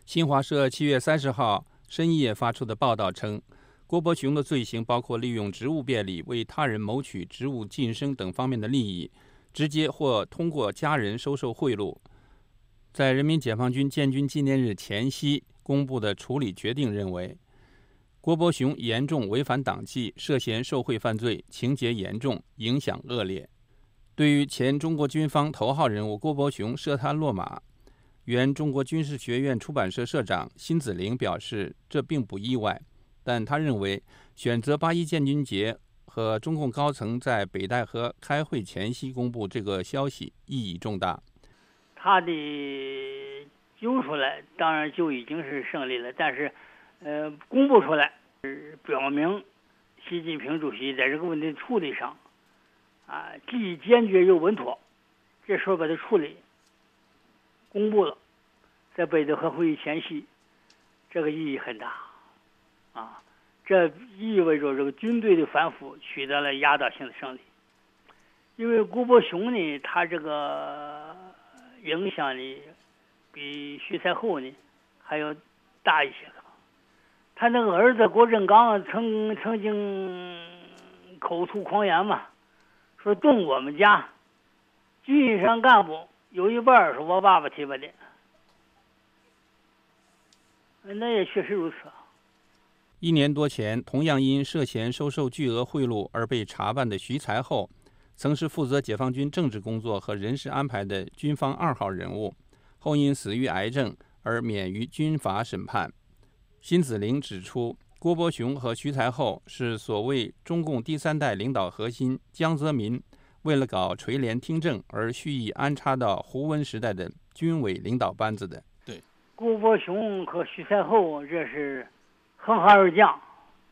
新华社7月30号深夜发出的报道称，郭伯雄的罪行包括利用职务便利为他人谋取职务晋升等方面的利益，直接或通过家人收受贿赂。在人民解放军建军纪念日前夕公布的处理决定认为，郭伯雄严重违反党纪，涉嫌受贿犯罪，情节严重，影响恶劣。对于前中国军方头号人物郭伯雄涉贪落马，原中国军事学院出版社社长辛子陵表示，这并不意外，但他认为选择8·1建军节和中共高层在北戴河开会前夕公布这个消息意义重大。 他的揪出来当然就已经是胜利了，但是公布出来表明习近平主席在这个问题处理上既坚决又稳妥，这时候把它处理公布了，在北戴河会议前夕，这个意义很大这意味着这个军队的反腐取得了压倒性的胜利。因为郭伯雄呢，他这个影响呢比徐才厚呢还要大一些。他那个儿子郭振刚曾经口吐狂言嘛，说动我们家军艺上干部有一半是我爸爸提拔的，那也确实如此。 1年多前，同样因涉嫌收受巨额贿赂而被查办的徐才厚，曾是负责解放军政治工作和人事安排的军方2号人物，后因死于癌症而免于军法审判。辛子陵指出，郭伯雄和徐才厚是所谓中共第3代领导核心江泽民为了搞垂帘听政而蓄意安插到胡温时代的军委领导班子的。 对，郭伯雄和徐才厚这是横行而将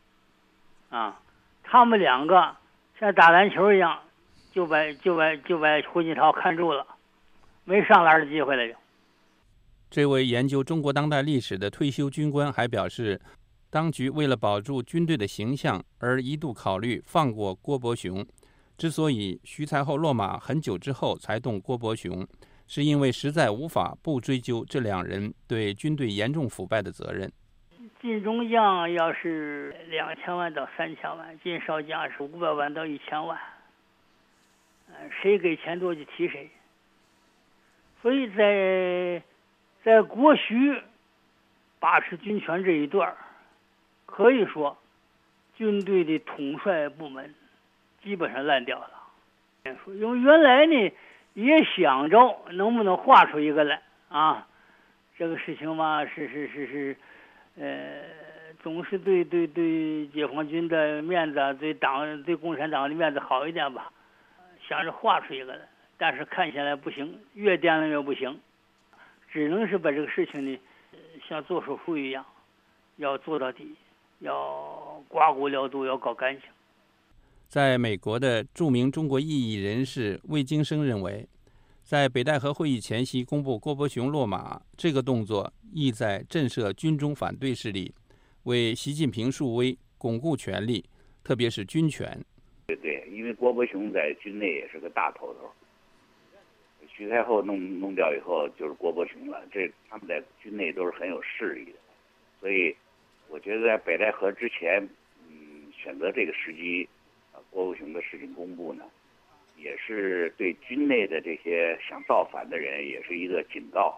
他们2个像打篮球一样，就把胡锦涛看住了，没上篮的机会了就。 这位研究中国当代历史的退休军官还表示，当局为了保住军队的形象而一度考虑放过郭伯雄。之所以徐才厚落马很久之后才动郭伯雄，是因为实在无法不追究这2人对军队严重腐败的责任。 进中将要是2000万到3000万，进少将是500万到1000万，谁给钱多就提谁。所以在郭徐把持军权这一段，可以说军队的统帅部门基本上烂掉了。因为原来呢也想着能不能画出一个来这个事情嘛是总是对解放军的面子，对党对共产党的面子好一点吧，想着画出一个来，但是看起来不行，越掂量越不行，只能是把这个事情呢像做手术一样，要做到底，要刮骨疗毒，要搞干净。 在美国的著名中国异议人士魏京生认为，在北戴河会议前夕公布郭伯雄落马这个动作，意在震慑军中反对势力，为习近平树威，巩固权力，特别是军权。 对，因为郭伯雄在军内也是个大头头，徐才厚弄掉以后就是郭伯雄了，他们在军内都是很有势力的，所以我觉得在北戴河之前，选择这个时机，郭伯雄的事情公布呢，也是对军内的这些想造反的人也是一个警告。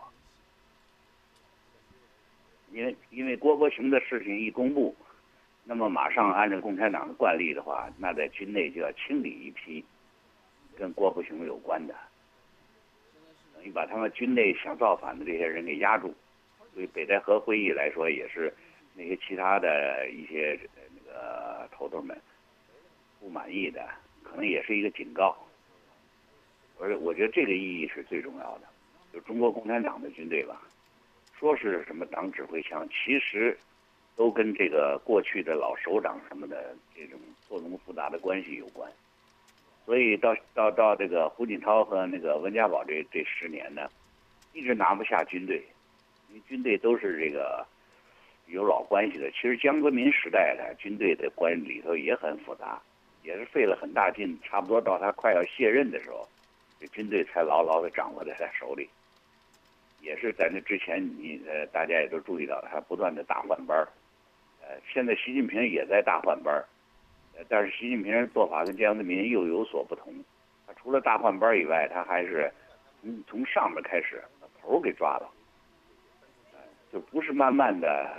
因为郭伯雄的事情一公布，那么马上按照共产党的惯例的话，那在军内就要清理一批跟郭伯雄有关的，等于把他们军内想造反的这些人给压住。对北戴河会议来说，也是那些其他的一些头头们不满意的，可能也是一个警告。而我觉得这个意义是最重要的。就中国共产党的军队吧，说是什么党指挥枪，其实都跟这个过去的老首长什么的这种错综复杂的关系有关。所以到这个胡锦涛和那个温家宝这10年呢，一直拿不下军队，因为军队都是这个有老关系的。其实江泽民时代的军队的关系里头也很复杂，也是费了很大劲，差不多到他快要卸任的时候，这军队才牢牢地掌握在他手里。 也是在那之前，大家也都注意到，他不断的大换班现在习近平也在大换班但是习近平做法跟江泽民又有所不同。他除了大换班以外，他还是从上面开始把头给抓了，就不是慢慢的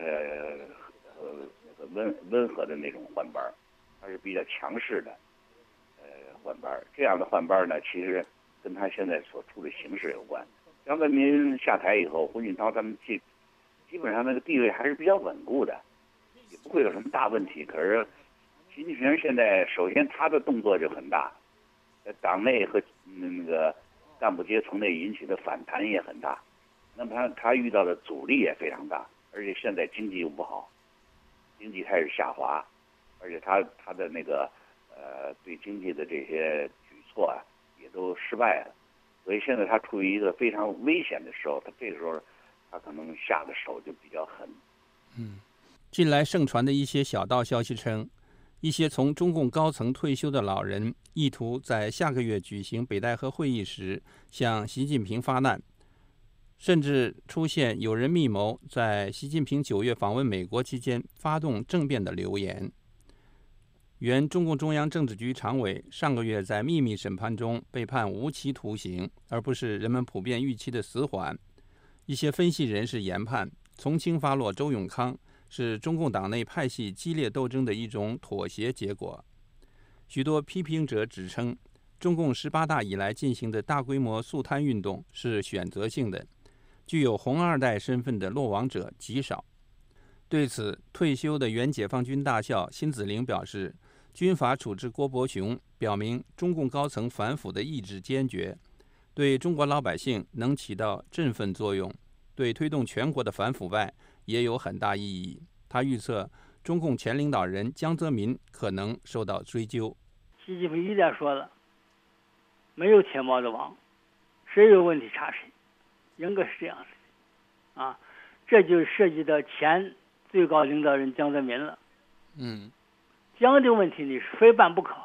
温和的那种换班，他是比较强势的换班。这样的换班呢，其实跟他现在所处的形势有关。江泽民下台以后，胡锦涛他们基本上那个地位还是比较稳固的，也不会有什么大问题。可是习近平现在首先他的动作就很大，在党内和那个干部阶层内引起的反弹也很大，那么他遇到的阻力也非常大，而且现在经济又不好，经济开始下滑，而且他的那个对经济的这些举措也都失败了，所以现在他处于一个非常危险的时候，他这个时候他可能下的手就比较狠。 近来盛传的一些小道消息称，一些从中共高层退休的老人意图在下个月举行北戴河会议时向习近平发难，甚至出现有人密谋在习近平9月访问美国期间发动政变的流言。原中共中央政治局常委上个月在秘密审判中被判无期徒刑，而不是人们普遍预期的死缓。一些分析人士研判，从轻发落周永康是中共党内派系激烈斗争的一种妥协结果。许多批评者指称，中共18大以来进行的大规模肃贪运动是选择性的，具有红二代身份的落网者极少。对此，退休的原解放军大校辛子陵表示，军法处置郭伯雄表明中共高层反腐的意志坚决，对中国老百姓能起到振奋作用，对推动全国的反腐败也有很大意义。他预测中共前领导人江泽民可能受到追究。 习近平一再说了，没有铁帽子王，谁有问题查谁，应该是这样的这就涉及到前最高领导人江泽民了。江的问题呢是非办不可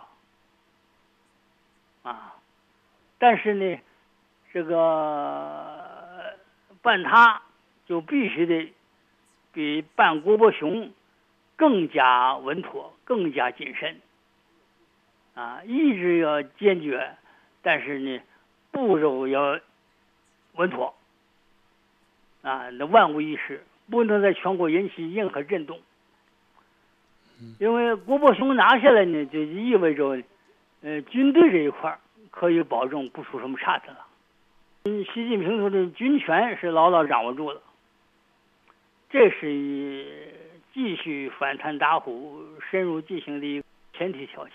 但是呢，这个办他就必须得比办郭伯雄更加稳妥，更加谨慎意志要坚决，但是呢步骤要稳妥那万无一失，不能在全国引起任何震动。因为郭伯雄拿下来呢，就意味着军队这一块可以保证不出什么岔子了。习近平说的军权是牢牢掌握住了，这是继续反贪打虎、深入进行的一个前提条件。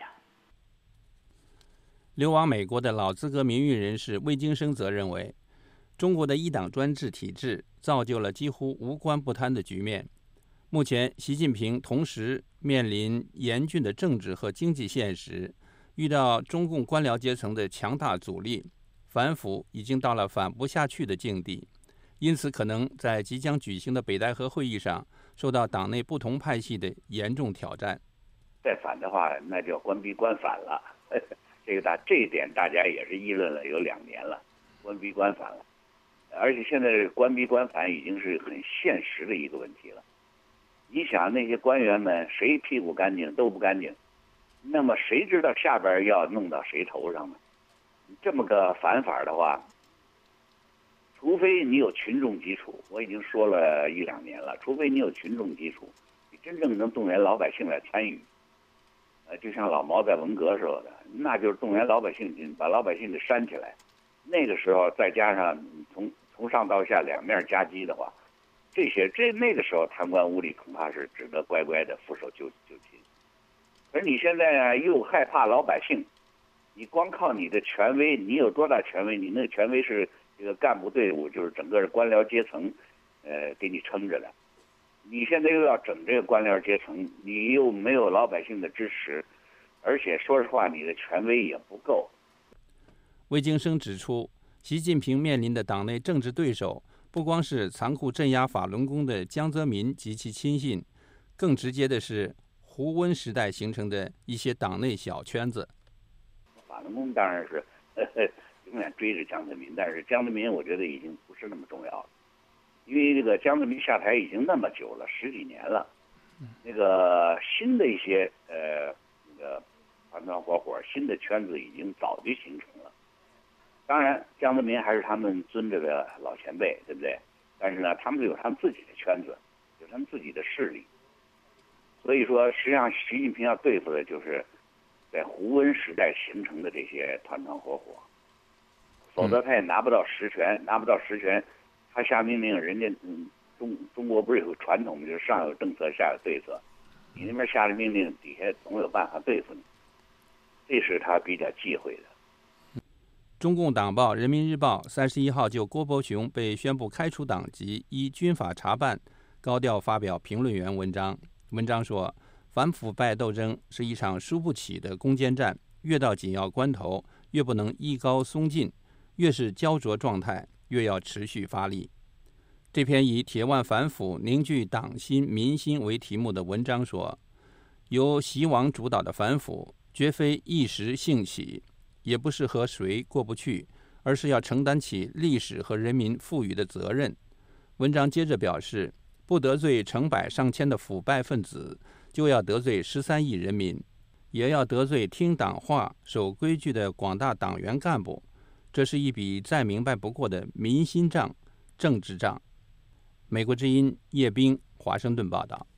流亡美国的老资格民运人士魏京生则认为，中国的一党专制体制造就了几乎无官不贪的局面。目前，习近平同时面临严峻的政治和经济现实，遇到中共官僚阶层的强大阻力，反腐已经到了反不下去的境地，因此可能在即将举行的北戴河会议上受到党内不同派系的严重挑战。 再反的话，那就要官逼官反了。这一点大家也是议论了有2年了，官逼官反了，而且现在官逼官反已经是很现实的一个问题了。你想那些官员们谁屁股干净都不干净，那么谁知道下边要弄到谁头上呢？这么个反法的话，除非你有群众基础，我已经说了1、2年了，除非你有群众基础，你真正能动员老百姓来参与，就像老毛在文革说的，那就是动员老百姓把老百姓给煽起来。那个时候再加上从上到下两面夹击的话，那个时候贪官污吏恐怕是值得乖乖的俯首就擒。而你现在又害怕老百姓，你光靠你的权威，你有多大权威？你那个权威是这个干部队伍，就是整个官僚阶层，给你撑着的。你现在又要整这个官僚阶层，你又没有老百姓的支持，而且说实话，你的权威也不够。 魏京生指出，习近平面临的党内政治对手，不光是残酷镇压法轮功的江泽民及其亲信，更直接的是胡温时代形成的一些党内小圈子。 法轮功当然是永远追着江泽民，但是江泽民我觉得已经不是那么重要了，因为这个江泽民下台已经那么久了，10几年了，那个新的一些那个团团伙伙新的圈子已经早就形成了。当然，江泽民还是他们尊着的老前辈，对不对？但是呢，他们有他们自己的圈子，有他们自己的势力。所以说，实际上习近平要对付的就是在胡温时代形成的这些团团伙伙，否则他也拿不到实权，他下命令，人家中国不是有个传统，就是上有政策，下有对策，你那边下了命令，底下总有办法对付你，这是他比较忌讳的。 中共党报《人民日报》31号就郭伯雄被宣布开除党籍依军法查办，高调发表评论员文章。文章说，反腐败斗争是一场输不起的攻坚战，越到紧要关头，越不能艺高松劲，越是焦灼状态，越要持续发力。这篇以铁腕反腐、凝聚党心民心为题目的文章说，由习王主导的反腐绝非一时兴起，也不是和谁过不去，而是要承担起历史和人民赋予的责任。文章接着表示，不得罪成百上千的腐败分子，就要得罪13亿人民，也要得罪听党话、守规矩的广大党员干部。这是一笔再明白不过的民心账、政治账。美国之音叶冰华盛顿报道。